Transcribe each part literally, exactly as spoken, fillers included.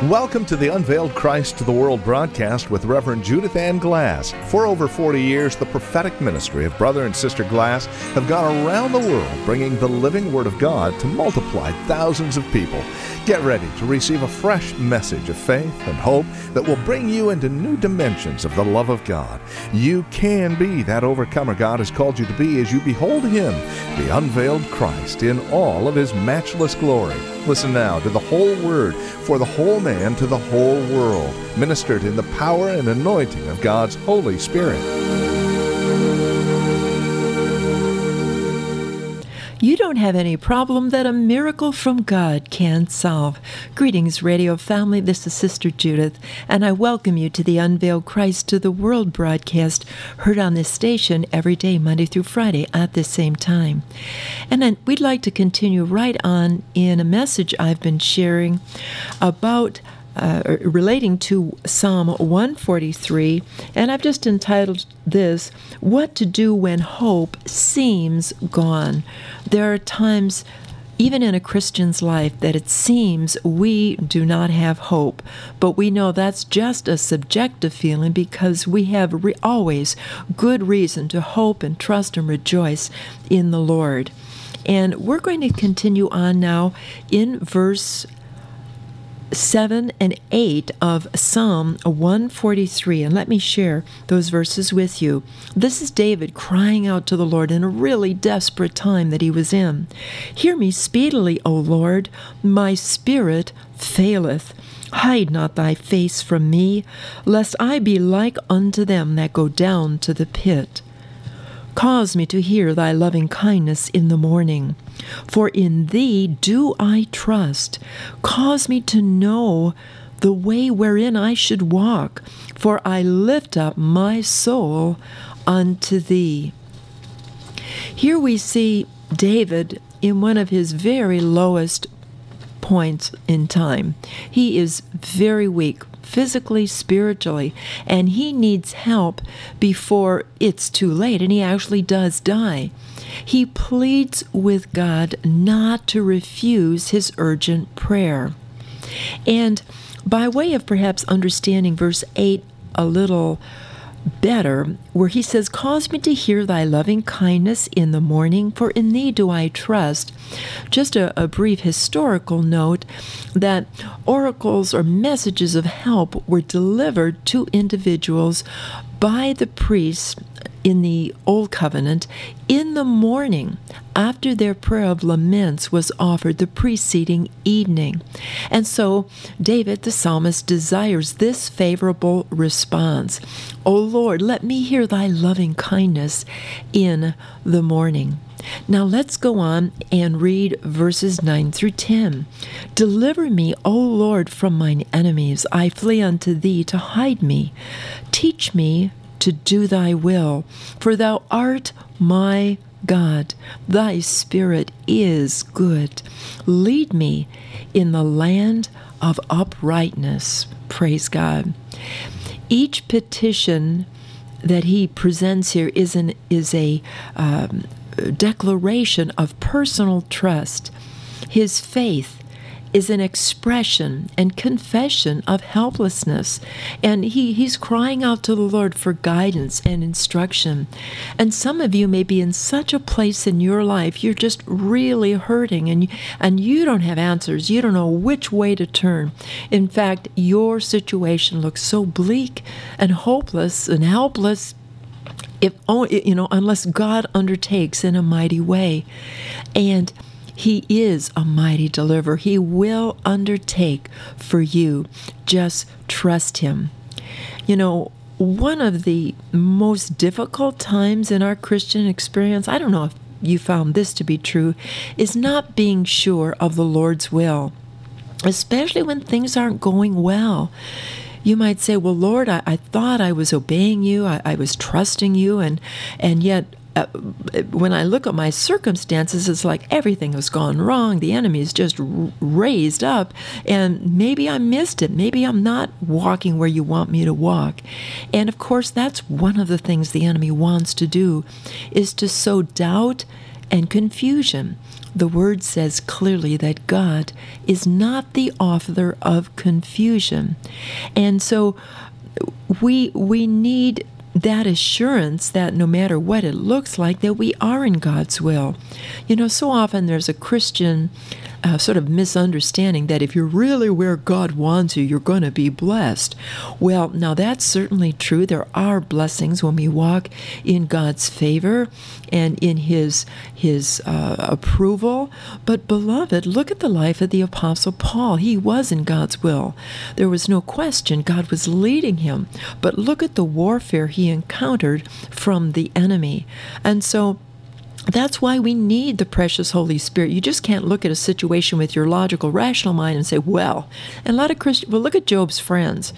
Welcome to the Unveiled Christ to the World broadcast with Reverend Judith Ann Glass. For over forty years, the prophetic ministry of Brother and Sister Glass have gone around the world bringing the living Word of God to multiply thousands of people. Get ready to receive a fresh message of faith and hope that will bring you into new dimensions of the love of God. You can be that overcomer God has called you to be as you behold Him, the unveiled Christ, in all of His matchless glory. Listen now to the whole Word for the whole man to the whole world, ministered in the power and anointing of God's Holy Spirit. You don't have any problem that a miracle from God can't solve. Greetings, radio family. This is Sister Judith, and I welcome you to the Unveiled Christ to the World broadcast, heard on this station every day, Monday through Friday, at the same time. And then we'd like to continue right on in a message I've been sharing about Uh, relating to Psalm one forty-three, and I've just entitled this, What to Do When Hope Seems Gone. There are times, even in a Christian's life, that it seems we do not have hope, but we know that's just a subjective feeling because we have re- always good reason to hope and trust and rejoice in the Lord. And we're going to continue on now in verse seven and eight of Psalm one forty-three, and let me share those verses with you. This is David crying out to the Lord in a really desperate time that he was in. Hear me speedily, O Lord, my spirit faileth. Hide not thy face from me, lest I be like unto them that go down to the pit. Cause me to hear thy loving kindness in the morning, for in thee do I trust. Cause me to know the way wherein I should walk, for I lift up my soul unto thee. Here we see David in one of his very lowest points in time. He is very weak, physically, spiritually, and he needs help before it's too late, and he actually does die. He pleads with God not to refuse his urgent prayer. And by way of perhaps understanding verse eight a little better, where he says, Cause me to hear thy loving kindness in the morning, for in thee do I trust. Just a, a brief historical note that oracles or messages of help were delivered to individuals by the priests in the Old Covenant in the morning after their prayer of laments was offered the preceding evening. And so David, the psalmist, desires this favorable response. O Lord, let me hear thy loving kindness in the morning. Now let's go on and read verses nine through ten. Deliver me, O Lord, from mine enemies. I flee unto thee to hide me. Teach me to do thy will, for thou art my God. Thy spirit is good. Lead me in the land of uprightness. Praise God. Each petition that he presents here is an is a um, declaration of personal trust. His faith is an expression and confession of helplessness. And he, he's crying out to the Lord for guidance and instruction. And some of you may be in such a place in your life, you're just really hurting, and, and you don't have answers. You don't know which way to turn. In fact, your situation looks so bleak and hopeless and helpless, if you know, unless God undertakes in a mighty way. And He is a mighty deliverer. He will undertake for you. Just trust Him. You know, one of the most difficult times in our Christian experience, I don't know if you found this to be true, is not being sure of the Lord's will, especially when things aren't going well. You might say, well, Lord, I, I thought I was obeying you. I, I was trusting you, and and yet Uh, when I look at my circumstances, it's like everything has gone wrong. The enemy is just r- raised up, and maybe I missed it. Maybe I'm not walking where you want me to walk. And of course, that's one of the things the enemy wants to do, is to sow doubt and confusion. the Word says clearly that God is not the author of confusion. And so we we need that assurance that no matter what it looks like, that we are in God's will. You know, so often there's a Christian uh, sort of misunderstanding that if you're really where God wants you, you're going to be blessed. Well, now that's certainly true. There are blessings when we walk in God's favor and in His His uh, approval. But beloved, look at the life of the Apostle Paul. He was in God's will. There was no question God was leading him. But look at the warfare he encountered from the enemy. And so that's why we need the precious Holy Spirit. You just can't look at a situation with your logical, rational mind and say, well, and a lot of Christians, well, look at Job's friends.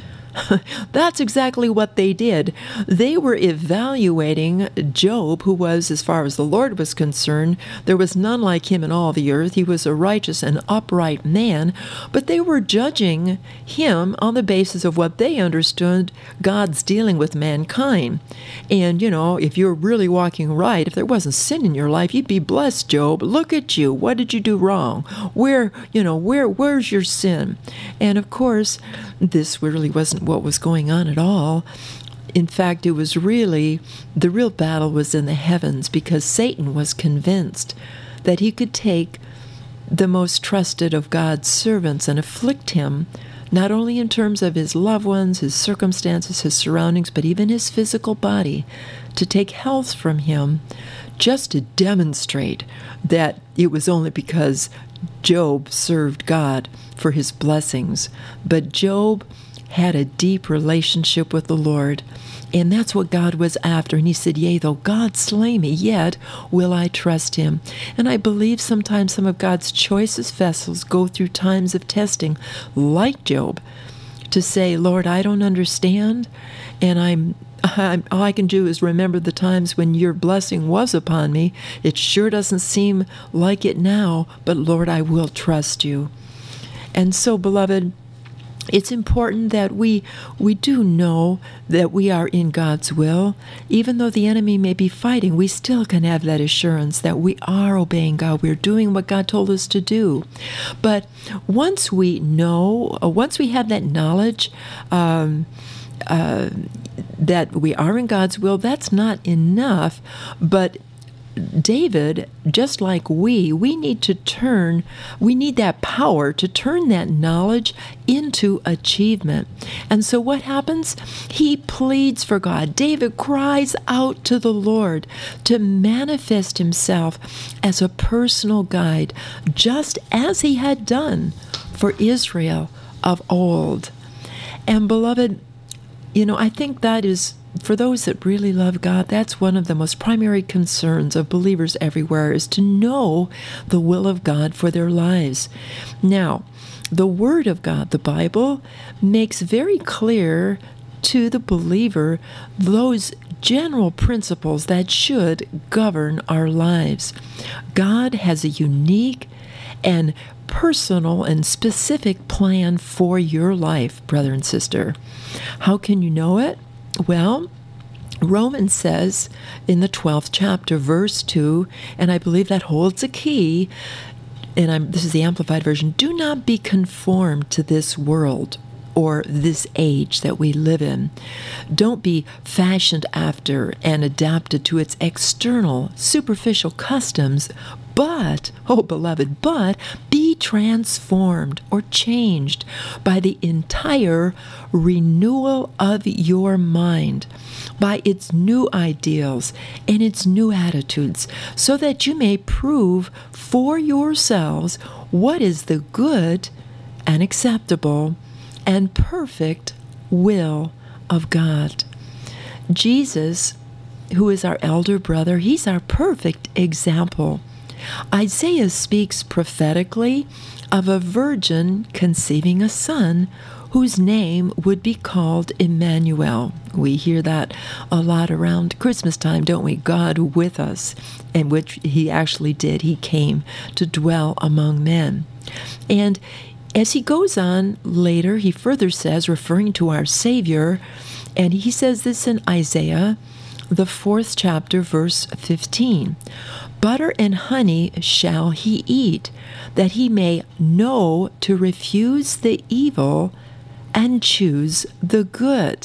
That's exactly what they did. They were evaluating Job, who was, as far as the Lord was concerned, there was none like him in all the earth. He was a righteous and upright man, but they were judging him on the basis of what they understood God's dealing with mankind. And, you know, if you're really walking right, if there wasn't sin in your life, you'd be blessed, Job. Look at you. What did you do wrong? Where, you know, where, where's your sin? And of course, this really wasn't what was going on at all. In fact, it was really, the real battle was in the heavens, because Satan was convinced that he could take the most trusted of God's servants and afflict him, not only in terms of his loved ones, his circumstances, his surroundings, but even his physical body, to take health from him, just to demonstrate that it was only because Job served God for his blessings. But Job had a deep relationship with the Lord, and that's what God was after. And he said, yea, though God slay me, yet will I trust him. And I believe sometimes some of God's choicest vessels go through times of testing, like Job, to say, Lord, I don't understand, and I'm I'm, all I can do is remember the times when your blessing was upon me. It sure doesn't seem like it now, but Lord, I will trust you. And so, beloved, it's important that we we do know that we are in God's will. Even though the enemy may be fighting, we still can have that assurance that we are obeying God. We're doing what God told us to do. But once we know, once we have that knowledge, um, uh, that we are in God's will, that's not enough. But David, just like we, we need to turn, we need that power to turn that knowledge into achievement. And so what happens? He pleads for God. David cries out to the Lord to manifest himself as a personal guide, just as he had done for Israel of old. And beloved, you know, I think that is, for those that really love God, that's one of the most primary concerns of believers everywhere, is to know the will of God for their lives. Now, the Word of God, the Bible, makes very clear to the believer those general principles that should govern our lives. God has a unique and personal and specific plan for your life, brother and sister. How can you know it? Well, Romans says in the twelfth chapter, verse two, and I believe that holds a key, and I'm, this is the Amplified Version, do not be conformed to this world or this age that we live in. Don't be fashioned after and adapted to its external, superficial customs, but, oh beloved, but be transformed or changed by the entire renewal of your mind, by its new ideals and its new attitudes, so that you may prove for yourselves what is the good and acceptable and perfect will of God. Jesus, who is our elder brother, he's our perfect example. Isaiah speaks prophetically of a virgin conceiving a son whose name would be called Emmanuel. We hear that a lot around Christmas time, don't we? God with us, and which he actually did. He came to dwell among men. And as he goes on later, he further says, referring to our Savior, and he says this in Isaiah, the fourth chapter, verse fifteen, Butter and honey shall he eat, that he may know to refuse the evil and choose the good.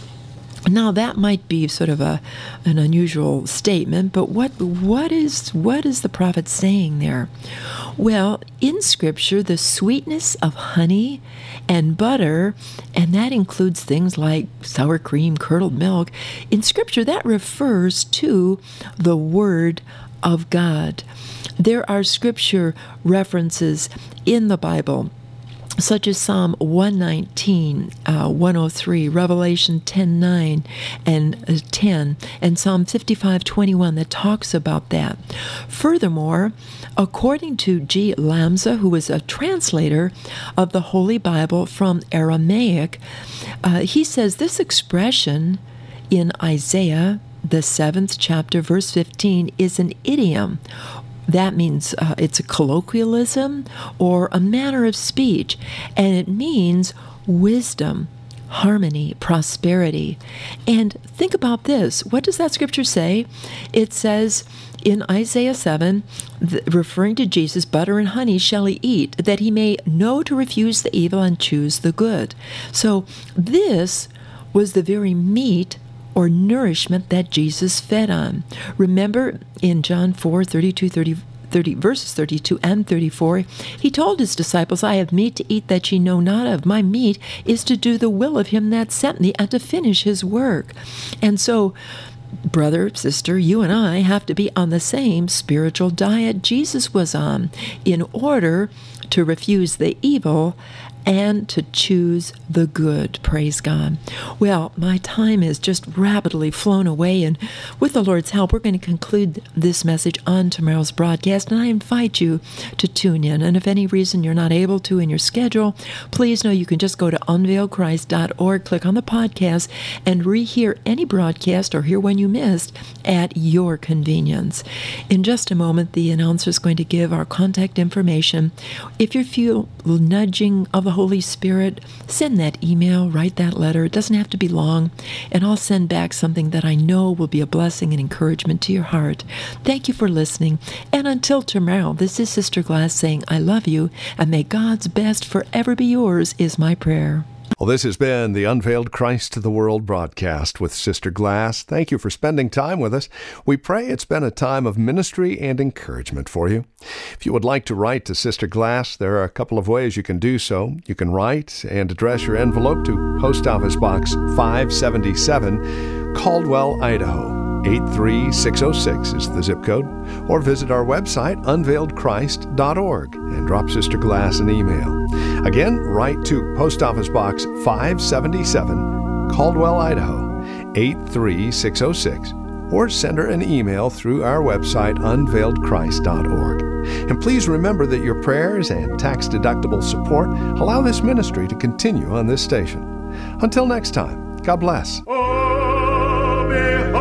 Now that might be sort of a an unusual statement, but what what is what is the prophet saying there? Well, in Scripture, the sweetness of honey and butter, and that includes things like sour cream, curdled milk, in Scripture that refers to the Word of God. There are Scripture references in the Bible, such as Psalm one nineteen, uh, one oh three, Revelation ten nine and uh, ten, and Psalm fifty-five twenty-one that talks about that. Furthermore, according to G. Lamsa, who was a translator of the Holy Bible from Aramaic, uh, he says this expression in Isaiah, the seventh chapter, verse fifteen, is an idiom. That means uh, it's a colloquialism or a manner of speech, and it means wisdom, harmony, prosperity. And think about this. What does that scripture say? It says in Isaiah seven, th- referring to Jesus, butter and honey shall he eat, that he may know to refuse the evil and choose the good. So this was the very meat or nourishment that Jesus fed on. Remember in John four, thirty-two, thirty, thirty, verses thirty-two and thirty-four, he told his disciples, I have meat to eat that ye know not of. My meat is to do the will of him that sent me and to finish his work. And so, brother, sister, you and I have to be on the same spiritual diet Jesus was on in order to refuse the evil and to choose the good. Praise God. Well, my time has just rapidly flown away, and with the Lord's help, we're going to conclude this message on tomorrow's broadcast, and I invite you to tune in. And if any reason you're not able to in your schedule, please know you can just go to unveiled christ dot org, click on the podcast, and rehear any broadcast or hear one you missed at your convenience. In just a moment, the announcer is going to give our contact information. If you feel nudging of the Holy Spirit, send that email, write that letter. It doesn't have to be long, and I'll send back something that I know will be a blessing and encouragement to your heart. Thank you for listening, and until tomorrow, this is Sister Glass saying, I love you, and may God's best forever be yours is my prayer. Well, this has been the Unveiled Christ to the World broadcast with Sister Glass. Thank you for spending time with us. We pray it's been a time of ministry and encouragement for you. If you would like to write to Sister Glass, there are a couple of ways you can do so. You can write and address your envelope to Post Office Box five seventy-seven, Caldwell, Idaho. eight three six oh six is the zip code, or visit our website, unveiled christ dot org, and drop Sister Glass an email. Again, write to Post Office Box five seventy-seven, Caldwell, Idaho, eight three six oh six, or send her an email through our website, unveiled christ dot org. And please remember that your prayers and tax-deductible support allow this ministry to continue on this station. Until next time, God bless. Oh,